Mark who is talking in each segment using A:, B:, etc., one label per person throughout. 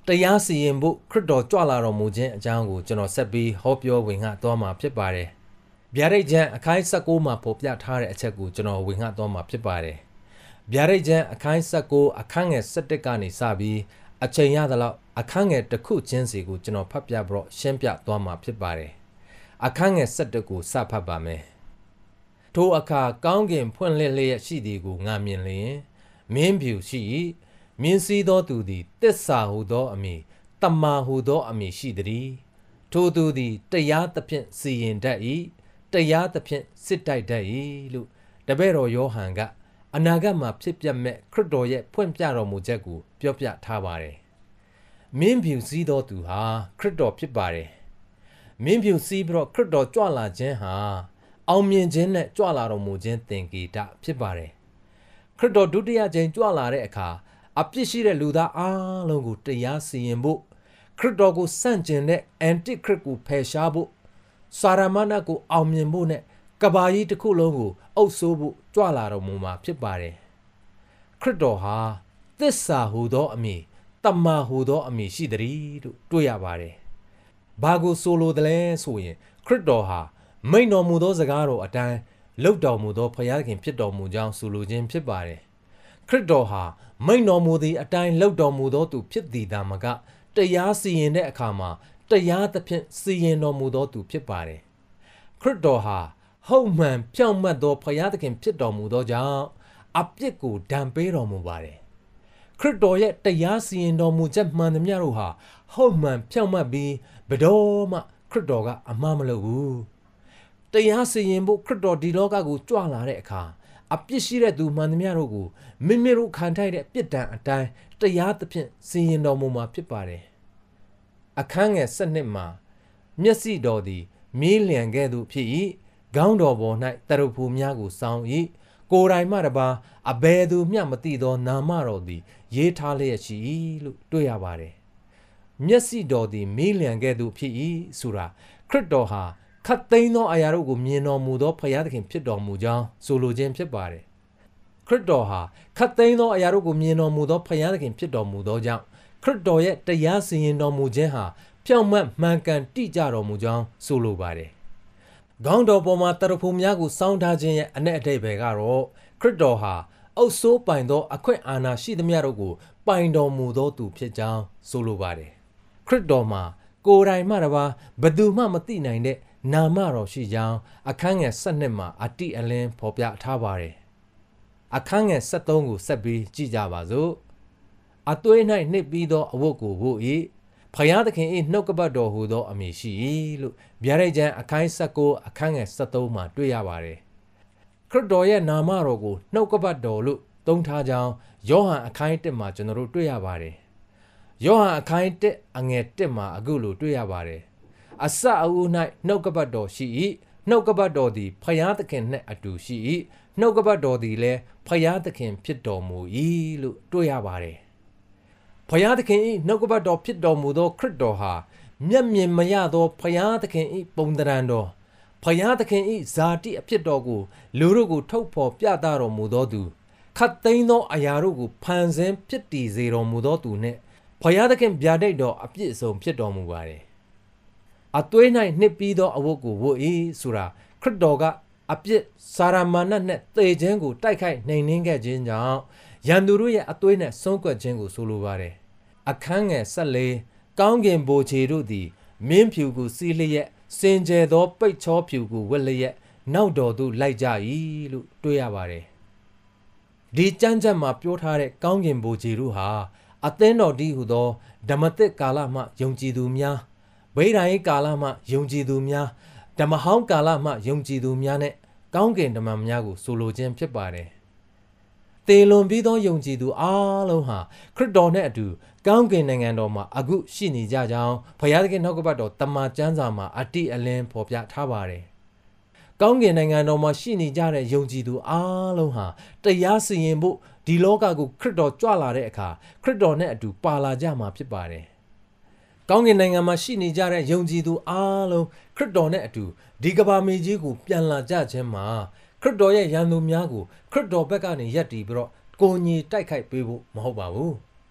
A: တရားစီရင်ဖို့ခရစ်တော်ကြွလာတော်မူခြင်းအကြောင်းကိုကျွန်တော်ဆက်ပြီးဟောပြောဝင်ငှသွားမှာဖြစ်ပါတယ်။ဗျာဒိတ်ကျမ်းအခန်း16မှာဖော်ပြထားတဲ့အချက်ကိုကျွန်တော်ဝင်ငှသွားမှာဖြစ်ပါတယ်။ဗျာဒိတ်ကျမ်းအခန်း16အခန်းငယ်17ကနေစပြီးအချိန်ရသလောက်အခန်းငယ်တစ်ခုချင်းစီကိုကျွန်တော်ဖတ်ပြပြီးတော့ရှင်းပြသွားမှာဖြစ်ပါတယ်။အခန်းငယ်17ကိုစဖတ်ပါမယ်။ထိုအခါကောင်းကင်ဖွင့်လှစ်လျက်ရှိသည်ကိုငါမြင်လျင်မင်းဖြူရှိ၏မြင်းစည်းသောသူသည်တစ္ဆာဟုသောအမည်တမာဟုသောအမည်ရှိသည်ထိုသူသည်တရားသဖြင့်စီရင်တတ်၏တရားသဖြင့်စစ်တိုက်တတ်၏လို့တပည့်တော်ယောဟန်ကအနာဂတ်မှာဖြစ်ပျက်မဲ့ခရစ်တော်ရဲ့ဖွင့်ပြတော်မူချက်ကိုပြောပြထားပါတယ်မင်းဖြူစည်းသောသူဟာခရစ်တော်ဖြစ်ပါတယ်မင်းဖြူစည်းပြီးတော့ခရစ်တော်ကြွလာခြင်းဟာအောင်မြင်ခြင်းနဲ့ကြွလာတော်မူခြင်းသင်္ကေတဖြစ်ပါတယ်ခရစ်တော်ဒုတိယကြိမ်ကြွလာတဲ့အခါအပြစ်ရှိတဲ့လူသားအားလုံးကိုတရားစီရင်ဖို့ခရစ်တော်ကိုစန့်ကျင်တဲ့အန်တိခရစ်ကိုဖယ်ရှားဖို့စာရမဏကိုအောင်မြင်ဖို့နဲ့ကဘာကြီးတစ်ခုလုံးကိုအုပ်စိုးဖို့ကြွလာတော်မူမှာဖြစ်ပါတယ်ခရစ်တော်ဟာသစ္စာဟူသောအမည်တမာဟူသောအမည်ရှိသည်လို့တွေ့ရပါတယ်ဘာကိုဆိုလိုတယ်လဲဆိုရင်ခရစ်တော်ဟာမိန့်တော်မူသောစကားတော်အတိုင်းလုပ်တော်မူသောဖခင်ခင်ဖြစ်တော်မူကြောင်းဆိုလိုခြင်းဖြစ်ပါတယ်ခရစ်တော်ဟာမိန့်တော်မူသည့်အတိုင်းလုပ်တော်မူသောသူဖြစ်သည်သာမကတရားစီရင်တဲ့အခါမှာတရားသဖြင့်စီရင်တော်မူသောသူဖြစ်ပါတယ်ခရစ်တော်ဟာဟုတ်မှန်ဖြောင့်မတ်သောဖခင်ဖြစ်တော်မူသောကြောင့်အပြစ်ကိုဒဏ်ပေးတော်မူပါတယ်ခရစ်တော်ရဲ့တရားစီရင်တော်မူချက်မှန်သမျှတို့ဟာဟုတ်မှန်ဖြောင့်မတ်ပြီးဘယ်တော့မှခရစ်တော်ကအမှားမလုပ်ဘူးတရားစီရင်ဖို့ခရစ်တော်ဒီလောကကိုကြွလာတဲ့အခါအပြစ်ရှိတဲ့သူမှန်သမျှတို့ကိုမိမိတို့ခံထိုက်တဲ့ပြစ်ဒဏ်အတိုင်းတရားသဖြင့်စီရင်တော်မူမှာဖြစ်ပါတယ်အခန်းငယ်7မှာမျက်စိတော်သည်မီးလျံကဲ့သို့ဖြစ်၏ခေါင်းတော်ပေါ်၌တရဖူများကိုစောင်း၏ကိုယ်တိုင်မှတပါအဘယ်သူမျှမသိသောနာမတော်သည်ရေးထားလျက်ရှိ၏လို့တွေ့ရပါတယ်မျက်စိတော်သည်မီးလျံကဲ့သို့ဖြစ်၏ဆိုတာခရစ်တော်ဟာခတ်သိမ်းသောအရာတို့ကိုမြင်တော်မူသောဖခင်ဖြစ်တော်မူကြောင်းဆိုလိုခြင်းဖြစ်ပါတယ်ခရစ်တော်ဟာခတ်သိမ်းသောအရာတို့ကိုမြင်တော်မူသောဖခင်ဖြစ်တော်မူသောကြောင့်ခရစ်တော်ရဲ့တရားစီရင်တော်မူခြင်းဟာဖြောင့်မတ်မှန်ကန်တိကျတော်မူကြောင်းဆိုလိုပါတယ်ခေါင်းတော်ပေါ်မှာတရဖူများကိုစောင်းထားခြင်းရဲ့အ내အဓိပ္ပာယ်ကတော့ခရစ်တော်ဟာအုပ်စိုးပိုင်သောအခွင့်အာဏာရှိသမျှတို့ကိုပိုင်တော်မူသောသူဖြစ်ကြောင်းဆိုလိုပါတယ်ခရစ်တော်မှာကိုယ်တိုင်မှတပါဘယ်သူမှမသိနိုင်တဲ့နာမတော်ရှိကြောင်းအခန်းငယ်7မှာအတိအလင်းဖော်ပြထားပါတယ်အခန်းငယ်73ကိုဆက်ပြီးကြည့်ကြပါစို့အသွေး၌နှိပ်ပြီးသောအဝတ်ကိုဝတ်၏ဖယားသခင်၏နှုတ်ကပတ်တော်ဟူသောအမည်ရှိ၏လို့ဗျာဒိတ်ကျမ်းအခန်း19အခန်းငယ်73မှာတွေ့ရပါတယ်ခရစ်တော်ရဲ့နာမတော်ကိုနှုတ်ကပတ်တော်လို့သုံးထားကြောင်းယောဟန်အခန်း1မှာကျွန်တော်တို့တွေ့ရပါတယ်ယောဟန်အခန်း1အငယ်1မှာအခုလိုတွေ့ရပါတယ်အစအဦး၌နှုတ်ကပတ်တော်ရှိ၏နှုတ်ကပတ်တော်သည်ဖယားသခင်နှင့်အတူရှိ၏နှုတ်ကပတ်တော်သည်လည်းဖယားသခင်ဖြစ်တော်မူ၏လို့တွေ့ရပါတယ်ဖယားသခင်၏နှုတ်ကပတ်တော်ဖြစ်တော်မူသောခရစ်တော်ဟာမျက်မြင်မရသောဖယားသခင်၏ပုံသဏ္ဍာန်တော်ဖယားသခင်၏ဇာတိအဖြစ်တော်ကိုလူတို့ကိုထုတ်ဖော်ပြသတော်မူသောသူခတ်သိမ်းသောအရာတို့ကိုဖန်ဆင်းဖြစ်တည်စေတော်မူသောသူနှင့်ဖယားသခင်ဗျာဒိတ်တော်အပြည့်အစုံဖြစ်တော်မူပါတယ်အသွေး၌နှစ်ပြီးသောအဝတ်ကိုဝတ်၏ဆိုတာခရစ်တော်ကအပြစ်စာရမာနနဲ့သေခြင်းကိုတိုက်ခိုက်နှိမ်နင်းခဲ့ခြင်းကြောင့်ရန်သူတို့ရဲ့အသွေးနဲ့ဆုံးကွက်ခြင်းကိုဆိုလိုပါတယ်အခန်းငယ်14ကောင်းကင်ဘိုလ်ခြေတို့သည်မင်းဖြူကိုစီးလျက်စင်ကြယ်သောပိတ်ချောဖြူကိုဝတ်လျက်နောက်တော်သို့လိုက်ကြ၏လို့တွေ့ရပါတယ်ဒီကျမ်းချက်မှာပြောထားတဲ့ကောင်းကင်ဘိုလ်ခြေတို့ဟာအသင်းတော်တည်းဟူသောဓမ္မသစ်ကာလမှယုံကြည်သူများဗိဓာယိကာလမှယုံကြည်သူများဓမ္မဟောင်းကာလမှယုံကြည်သူများနဲ့ကောင်းကင်ဓမ္မများကိုဆိုလိုခြင်းဖြစ်ပါတယ်။သေလွန်ပြီးသောယုံကြည်သူအားလုံးဟာခရစ်တော်နဲ့အတူကောင်းကင်နိုင်ငံတော်မှာအခုရှိနေကြကြောင်းဘုရားသခင်နှုတ်ကပတ်တော်တမန်ကျမ်းစာမှာအတိအလင်းဖော်ပြထားပါတယ်။ကောင်းကင်နိုင်ငံတော်မှာရှိနေကြတဲ့ယုံကြည်သူအားလုံးဟာတရားစီရင်ဖို့ဒီလောကကိုခရစ်တော်ကြွလာတဲ့အခါခရစ်တော်နဲ့အတူပါလာကြမှာဖြစ်ပါတယ်။ကောင်းကင်နိုင်ငံမှာရှိနေကြတဲ့ယုံကြည်သူအားလုံးခရစ်တော်နဲ့အတူဒီကမ္ဘာမြေကြီးကိုပြန်လာကြခြင်းမှာခရစ်တော်ရဲ့ရန်သူများကိုခရစ်တော်ဘက်ကနေရပ်တည်ပြီးတော့ကိုယ်ညီတိုက်ခိုက်ပေးဖို့မဟုတ်ပါဘူးခ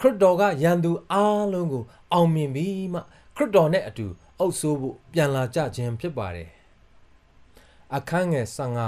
A: ခရစ်တော်ကယန်သူအားလုံးကိုအောင်မြင်ပြီးမှခရစ်တော်နဲ့အတူအုပ်ဆိုးဖို့ပြန်လာကြခြင်းဖြစ်ပါတယ်အခန်းငယ်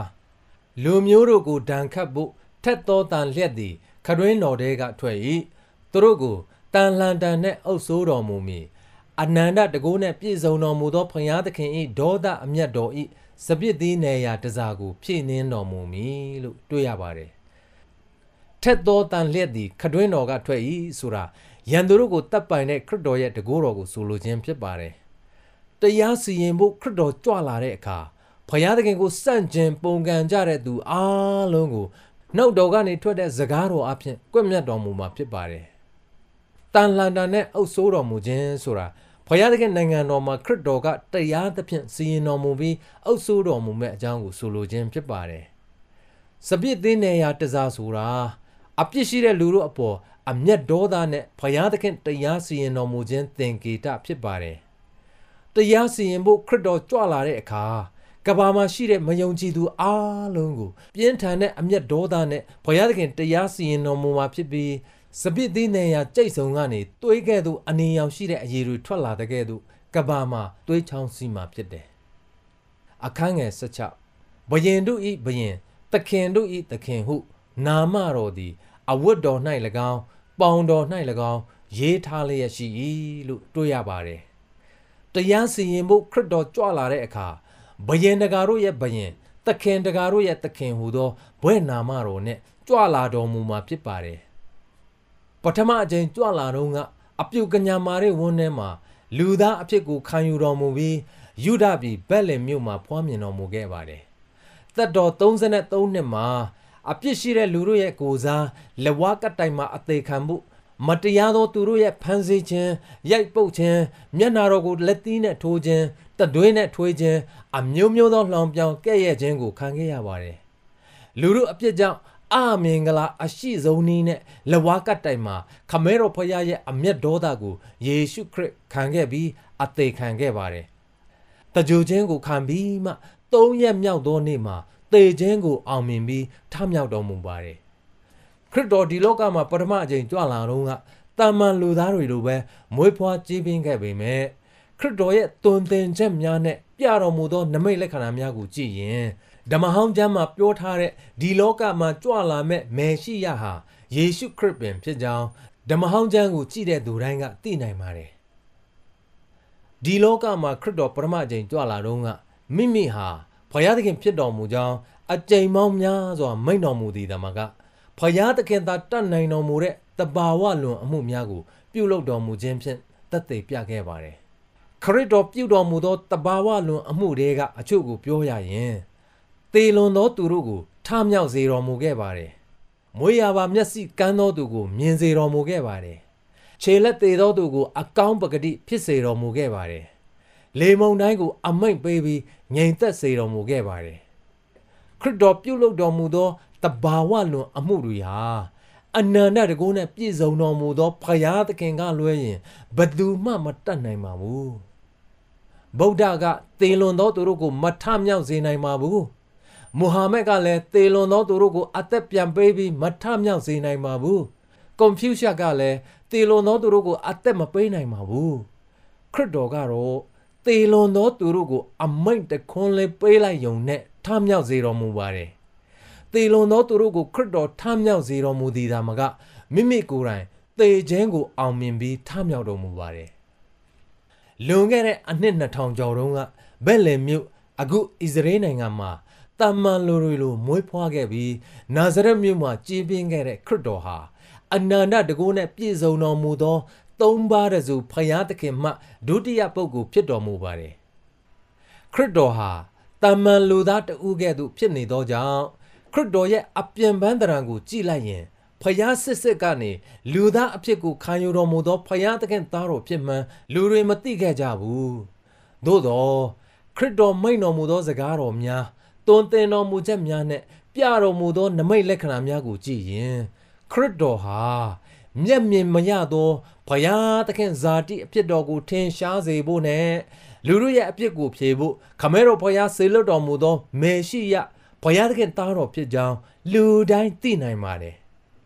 A: 15လူမျိုးတို့ကိုဒဏ်ခတ်ဖို့ထက်သောတန်လျက်သည်ခရွင်းတော်တဲကထွက်၏သူတို့ကိုတန်လှန်တန်နဲ့အုပ်ဆိုးတော်မူမည်အနန္တတကိုးနဲ့ပြည့်စုံတော်မူသောဖခင်သခင်၏ဒေါသအမျက်တော်၏စပစ်သီးနယ်ရာတစားကိုဖြည့်နှင်းတော်မူမည်လို့တွေ့ရပါတယ်ထက်သောတန်လျက်သည်ခတွင်းတော်ကထွက်၏ဆိုတာယန်သူတို့ကိုတပ်ပိုင်တဲ့ခရစ်တော်ရဲ့တကိုးတော်ကိုဆိုလိုခြင်းဖြစ်ပါတယ်တရားစီရင်ဖို့ခရစ်တော်ကြွလာတဲ့အခါဖခင်သခင်ကိုစန့်ကျင်ပုန်ကန်ကြတဲ့သူအားလုံးကိုနှုတ်တော်ကနေထွက်တဲ့စကားတော်အဖြစ်ကွပ်မျက်တော်မူမှာဖြစ်ပါတယ်တန်လှန်တာနဲ့အုပ်ဆိုးတော်မူခြင်းဆိုတာဖခင်သခင်နိုင်ငံတော်မှာခရစ်တော်ကတရားသဖြင့်စီရင်တော်မူပြီးအုပ်ဆိုးတော်မူမဲ့အကြောင်းကိုဆိုလိုခြင်းဖြစ်ပါတယ်စပစ်သင်းနေရာတစားဆိုတာအပြစ်ရှိတဲ့လူတို့အပေါ်အမျက်ဒေါသနဲ့ဖခင်သခင်တရားစီရင်တော်မူခြင်းသင်္ကေတဖြစ်ပါတယ်တရားစီရင်ဖို့ခရစ်တော်ကြွလာတဲ့အခါကဘာမှာရှိတဲ့မယုံကြည်သူအားလုံးကိုပြင်းထန်တဲ့အမျက်ဒေါသနဲ့ဘုရားသခင်တရားစီရင်တော်မူမှာဖြစ်ပြီးစပစ်သီးနေရာကြိတ်ဆုံကနေသွေးကဲ့သို့အနေရောင်ရှိတဲ့အရည်တွေထွက်လာတဲ့ကဲ့သို့ကဘာမှာသွေးချောင်းစီးမှာဖြစ်တယ်အခန်းငယ်16ဘယင်တို့ဤဘယင်သခင်တို့ဤသခင်ဟုနာမတော်သည်အဝတ်တော်၌၎င်းပေါင်တော်၌၎င်းရေးထားလျက်ရှိ၏လို့တွေ့ရပါတယ်တရားစီရင်ဖို့ခရစ်တော်ကြွလာတဲ့အခါဘယင်တကာတို့ရဲ့ဘယင်သခင်တကာတို့ရဲ့သခင်ဟူသောဘွဲ့နာမတော်နဲ့ကြွလာတော်မူမှာဖြစ်ပါတယ်ပထမအကြိမ်ကြွလာတော့ကအပြုတ်ကညာမာတဲ့ဝန်းထဲမှာလူသားအဖြစ်ကိုခံယူတော်မူပြီးယုဒပြည်ဗက်လင်မြို့မှာဖွားမြင်တော်မူခဲ့ပါတယ်သက်တော်33နှစ်မှာအပြစ်ရှိတဲ့လူတို့ရဲ့ကိုယ်စားလက်ဝါးကတိုင်မှာအသေးခံဖို့မတရားသောသူတို့ရဲ့ဖန်ဆင်းခြင်းရိုက်ပုတ်ခြင်းမျက်နာတော်ကိုလက်သီးနဲ့ထိုးခြင်းတသွေးနဲ့ထွေးခြင်းအမျိုးမျိုးသောလှောင်ပြောင်ကဲ့ရဲ့ခြင်းကိုခံခဲ့ရပါတယ်လူတို့အပြစ်ကြောင့်အမင်္ဂလာအရှိဆုံးနည်းနဲ့လက်ဝါးကတိုင်မှာခမဲတော်ဖခင်ရဲ့အမျက်ဒေါသကိုယေရှုခရစ်ခံခဲ့ပြီးအသေးခံခဲ့ပါတယ်တကြိုခြင်းကိုခံပြီးမှ3ရက်မြောက်သောနေ့မှာသေခြင်းကိုအောင်မြင်ပြီးထမြောက်တော်မူပါတယ်ခရစ်တော်ဒီလောကမှာပထမအကြိမ်ကြွလာတော့ကတာမန်လူသားတွေလိုပဲမွေးဖွားကြီးပြင်းခဲ့ပေမဲ့ခရစ်တော်ရဲ့သွန်သင်ချက်များနဲ့ပြတော်မူသောနမိတ်လက္ခဏာများကိုကြည့်ရင်ဓမ္မဟောင်းကျမ်းမှာပြောထားတဲ့ဒီလောကမှာကြွလာမဲ့မေရှိယဟာယေရှုခရစ်ပင်ဖြစ်ကြောင်းဓမ္မဟောင်းကျမ်းကိုကြည့်တဲ့သူတိုင်းကသိနိုင်ပါတယ်ဒီလောကမှာခရစ်တော်ပထမအကြိမ်ကြွလာတော့ကမိမိဟာဘုရားသခင်ဖြစ်တော်မူကြောင်းအကြိမ်ပေါင်းများစွာမိန့်တော်မူသည်တမကဘုရားသခင်သာတတ်နိုင်တော်မူတဲ့တဘာဝလွန်အမှုများကိုပြုလုပ်တော်မူခြင်းဖြင့်သက်သေပြခဲ့ပါတယ်ခရစ်တော်ပြုတော်မူသောတဘာဝလွန်အမှုတွေကအချို့ကိုပြောရရင်သေလွန်သောသူတို့ကိုထမြောက်စေတော်မူခဲ့ပါတယ်မွေးရာပါမျက်စိကန်းသောသူကိုမြင်စေတော်မူခဲ့ပါတယ်ခြေလက်သေးသောသူကိုအကောင်းပကတိဖြစ်စေတော်မူခဲ့ပါတယ်လေမုန်တိုင်းကိုအမိန့်ပေးပြီးငြိမ်သက်စေတော်မူခဲ့ပါတယ်ခရစ်တော်ပြုလုပ်တော်မူသောတဘာဝလွန်အမှုတွေဟာအနန္တတကုနဲ့ပြည့်စုံတော်မူသောဘုရားသခင်ကလွဲရင်ဘယ်သူမှမတတ်နိုင်ပါဘူးဗုဒ္ဓကသေလွန်သောသူတို့ကိုမထမြောက်စေနိုင်ပါဘူးမုဟာမက်ကလည်းသေလွန်သောသူတို့ကိုအသက်ပြန်ပေးပြီးမထမြောက်စေနိုင်ပါဘူးကွန်ဖျူးရှာကလည်းသေလွန်သောသူတို့ကိုအသက်မပေးနိုင်ပါဘူးခရစ်တော်ကတော့သေလွန်သောသူတို့ကိုအမိန့်တခွန်းလေးပေးလိုက်ယုံနဲ့ထမြောက်စေတော်မူပါတယ်သေလွန်သောသူတို့ကိုခရစ်တော်ထမြောက်စေတော်မူသည်သာမကမိမိကိုယ်တိုင်သေခြင်းကိုအောင်မြင်ပြီးထမြောက်တော်မူပါတယ်လွန်ခဲ့တဲ့အနှစ်2000ကျော်တုန်းကဗက်လင်မြို့အခုဣသရေလနိုင်ငံမှာတာမန်လူတွေလိုမွေးဖွားခဲ့ပြီးနာဇရက်မြို့မှာကြီးပြင်းခဲ့တဲ့ခရစ်တော်ဟာအနန္တတကုနဲ့ပြည့်စုံတော်မူသောသုံးပါးတစုဖယားသခင်မှဒုတိယပုဂ္ဂိုလ်ဖြစ်တော်မူပါတယ်ခရစ်တော်ဟာတာမန်လူသားတဦးကဲ့သို့ဖြစ်နေသောကြောင့်ခရစ်တော်ရဲ့အပြင်ပန်းတရံကိုကြည့်လိုက်ရင်ဖယားစစ်ကနေလူသားအဖြစ်ကိုခံယူတော်မူသောဖယားသခင်သားတော်ဖြစ်မှန်လူတွေမသိခဲ့ကြဘူးသို့တော့ခရစ်တော်မိန့်တော်မူသောစကားတော်များသွန်သင်တော်မူချက်များနဲ့ပြတော်မူသောနမိတ်လက္ခဏာများကိုကြည့်ရင်ခရစ်တော်ဟာမျက်မြင်မရသောဘုရားသခင်ဇာတိအဖြစ်တော်ကိုထင်ရှားစေဖို့နဲ့လူတို့ရဲ့အဖြစ်ကိုဖြေဖို့ခမဲတော်ဘုရားဆေလွတ်တော်မူသောမေရှိယဘုရားသခင်သားတော်ဖြစ်ကြောင်းလူတိုင်းသိနိုင်ပါတယ်ခ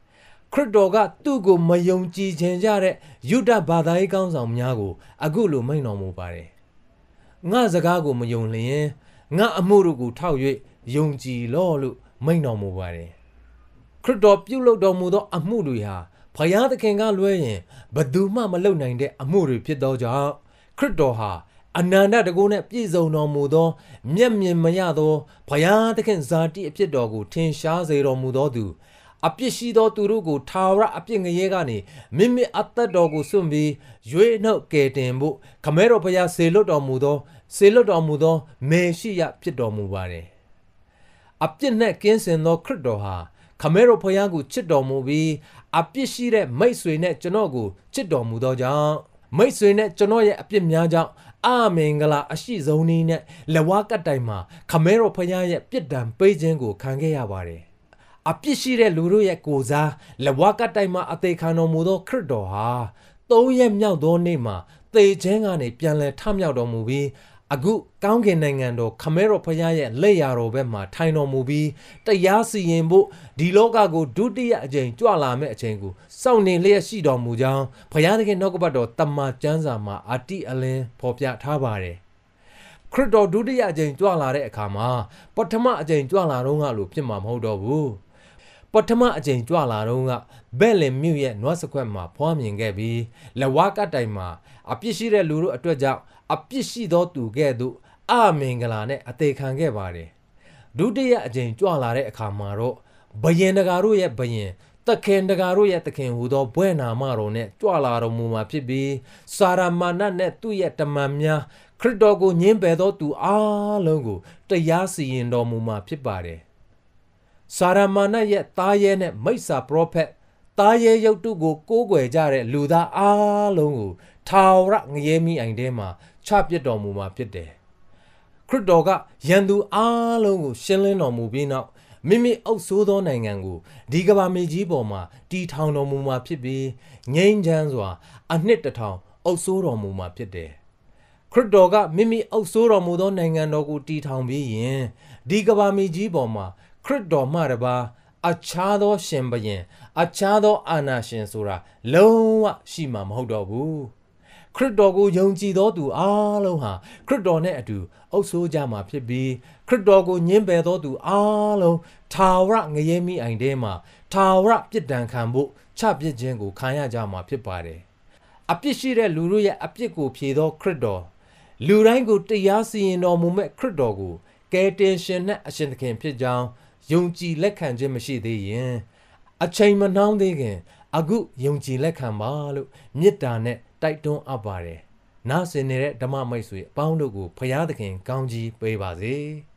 A: ခရစ်တော်ကသူ့ကိုမယုံကြည်ခြင်းကြတဲ့ယုဒဘာသာရေးကောင်းဆောင်များကိုအခုလိုမိန့်တော်မူပါတယ်ငါစကားကိုမယုံလျင်ငါအမှုတို့ကိုထောက်၍ယုံကြည်လော့လို့မိန့်တော်မူပါတယ်ခရစ်တော်ပြုလုပ်တော်မူသောအမှုတွေဟာဖယားသခင်ကလွဲရင်ဘယ်သူမှမလုပ်နိုင်တဲ့အမှုတွေဖြစ်သောကြောင့်ခရစ်တော်ဟာအနန္တတကုနဲ့ပြည့်စုံတော်မူသောမျက်မြင်မရသောဘုရားသခင်ဇာတိအဖြစ်တော်ကိုထင်ရှားစေတော်မူသောသူအပြစ်ရှိသောသူတို့ကိုထာဝရအပြစ်ငရဲကနေမိမိအသက်တော်ကိုစွန့်ပြီးရွေးနှုတ်ကယ်တင်ဖို့ခမဲတော်ဘုရားဆေလွတ်တော်မူသောမေရှိယဖြစ်တော်မူပါတယ်အပြစ်နဲ့ကင်းစင်သောခရစ်တော်ဟာခမဲတော်ဘုရားကိုချစ်တော်မူပြီးအပြစ်ရှိတဲ့မိတ်ဆွေနဲ့ကျွန်တော်ကိုချစ်တော်မူသောကြောင့်မိတ်ဆွေနဲ့ကျွန်တော်ရဲ့အပြစ်များကြောင့်အာမင်္ဂလာအရှိဆုံးနည်းနဲ့လက်ဝါးကပ်တိုင်မှာခမဲတော်ဘုရားရဲ့ပြစ်ဒဏ်ပေးခြင်းကိုခံခဲ့ရပါတယ်အပြစ်ရှိတဲ့လူတို့ရဲ့ကိုယ်စားလက်ဝါးကပ်တိုင်မှာအသေးခံတော်မူသောခရစ်တော်ဟာ3ရက်မြောက်သောနေ့မှာသေခြင်းကနေပြန်လည်ထမြောက်တော်မူပြီးအခုကောင်းကင်နိုင်ငံတော်ခမဲတော်ဘုရားရဲ့လက်ရာတော်ဘက်မှာထိုင်တော်မူပြီးတရားစီရင်ဖို့ဒီလောကကိုဒုတိယအကြိမ်ကြွလာမယ့်အချိန်ကိုစောင့်နေလျက်ရှိတော်မူကြောင်းဘုရားသခင်နှုတ်ကပတ်တော်တမန်ကျမ်းစာမှာအတိအလင်းဖော်ပြထားပါတယ်ခရစ်တော်ဒုတိယအကြိမ်ကြွလာတဲ့အခါမှာပထမအကြိမ်ကြွလာတော့ကလို့ဖြစ်မှာမဟုတ်တော့ဘူးပထမအကြိမ်ကြွလာတော့ကဘဲလင်မြို့ရဲ့နွားစခွက်မှာဖွားမြင်ခဲ့ပြီးလက်ဝါးကတိုင်မှာအပြစ်ရှိတဲ့လူတို့အတွက်ကြောင့်အပြစ်ရှိသောသူကဲ့သို့အာမင်္ဂလာနဲ့အသေးခံခဲ့ပါတယ်ဒုတိယအကြိမ်ကြွလာတဲ့အခါမှာတော့ဘယင်တကာတို့ရဲ့ဘယင်သခင်တကာတို့ရဲ့သခင်ဟူသောဘွဲ့နာမတော်နဲ့ကြွလာတော်မူမှာဖြစ်ပြီးစာရမာနနဲ့သူ့ရဲ့တမန်များခရစ်တော်ကိုညှင်းပယ်သောသူအားလုံးကိုတရားစီရင်တော်မူမှာဖြစ်ပါတယ်စာရမာနရဲ့သားရဲနဲ့မိစ္ဆာပရောဖက်သားရဲရုပ်တုကိုကိုးကွယ်ကြတဲ့လူသားအားလုံးကိုထာဝရငရဲမိအိမ်ထဲမှာချပစ်တော်မူမှာဖြစ်တယ်ခရစ်တော်ကယန်သူအားလုံးကိုရှင်းလင်းတော်မူပြီးနောက်မိမိအုပ်ဆိုးသောနိုင်ငံကိုဒီကမ္ဘာမြေကြီးပေါ်မှာတည်ထောင်တော်မူမှာဖြစ်ပြီးငြိမ်းချမ်းစွာအနှစ်1000အုပ်ဆိုးတော်မူမှာဖြစ်တယ်ခရစ်တော်ကမိမိအုပ်ဆိုးတော်မူသောနိုင်ငံတော်ကိုတည်ထောင်ပြီးရင်ဒီကမ္ဘာမြေကြီးပေါ်မှာခရစ်တော်မှတပါအခြားသောရှင်ဘုရင်အခြားသောအာဏာရှင်ဆိုတာလုံးဝရှိမှာမဟုတ်တော့ဘူးခရစ်တော်ကိုယုံကြည်သောသူအားလုံးဟာခရစ်တော်နဲ့အတူအုပ်ဆိုးကြမှာဖြစ်ပြီးခရစ်တော်ကိုညှင်းပယ်သောသူအားလုံးထာဝရငရဲမိအိမ်ထဲမှာထာဝရပြစ်ဒဏ်ခံဖို့ချပစ်ခြင်းကိုခံရကြမှာဖြစ်ပါတယ်အပြစ်ရှိတဲ့လူတို့ရဲ့အပြစ်ကိုဖြေသောခရစ်တော်လူတိုင်းကိုတရားစီရင်တော်မူမဲ့ခရစ်တော်ကိုကယ်တင်ရှင်နဲ့အရှင်သခင်ဖြစ်ကြောင်းယုံကြည်လက်ခံခြင်းမရှိသေးရင်အချိန်မနှောင်းသေးခင်အခုယုံကြည်လက်ခံပါလို့မေတ္တာနဲ့တိုက်တွန်းအပ်ပါတယ်နားဆင်နေတဲ့ဓမ္မမိတ်ဆွေအပေါင်းတို့ကိုဖခင်သခင်ကောင်းကြီးပေးပါစေ